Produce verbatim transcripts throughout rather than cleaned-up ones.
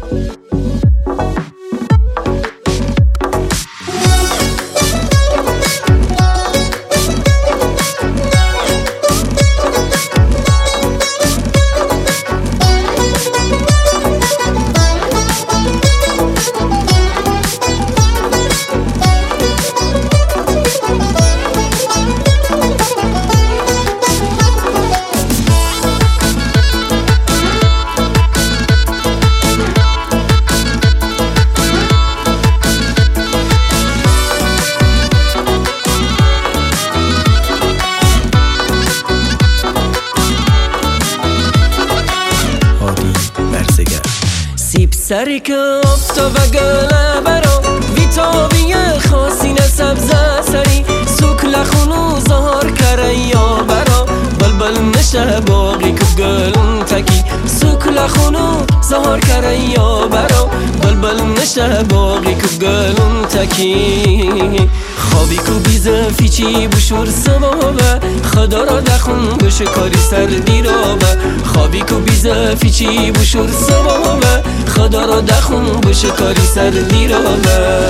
سری که آفتاب گله برا ویتاوی خاصین سبز سری سوک لخونو زهار کره یا برا بلبل نشه باقی که گلون تکی سوک لخونو زهار کره یا برا بلبل نشه باقی که گلون تکی خوابی کو بیزه فیچی بشور سبابه خدا را دخون بشه کاری سردی را به خوابی کو بیزه فیچی بشور سبابه خدا را دخون بشه کاری سردی را به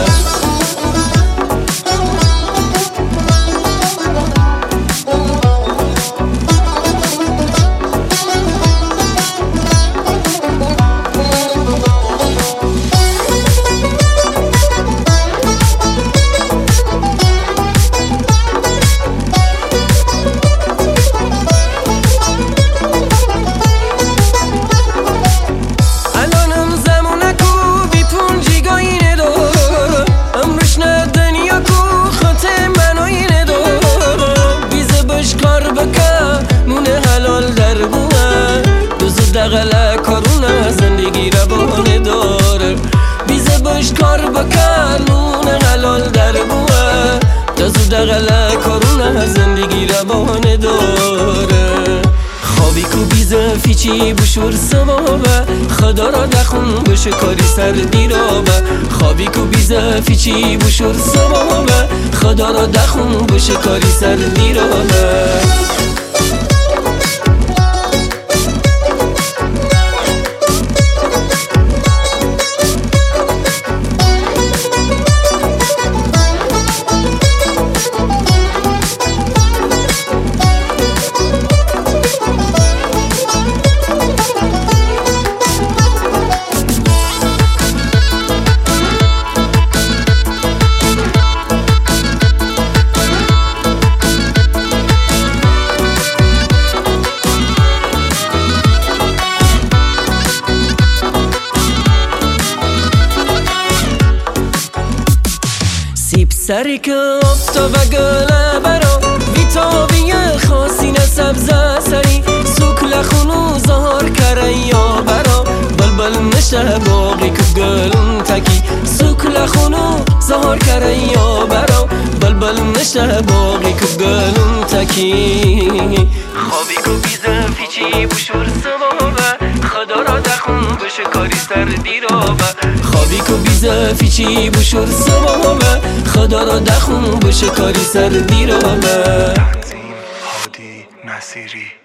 دغله کارونه زندگی را بانه داره بیزه باش کار بکن نون حلال در بوه دزو دغله کارونه زندگی را بانه داره خوابی کو بیزه فیچی بشور سبابه خدا را دخون بشه کاری سردی را به خوابی کو بیزه فیچی بشور سبابه خدا را دخون بشه کاری سردی را به سری که آفتاب گله برا ویتاوی خاصین سبز سری سوک لخونو زهار کره یا برا بلبل نشه باقی که گلون تکی سوک لخونو زهار کره یا برا بلبل نشه باقی که گلون تکی خوابی که بیزه فیچی بشور سبابه خدا را دخون بشه کاری سردی را به خوابی که بیزه فیچی بشور سبابه خدا را دخون بشه کاری سردی را به تنظیم هادی نصیری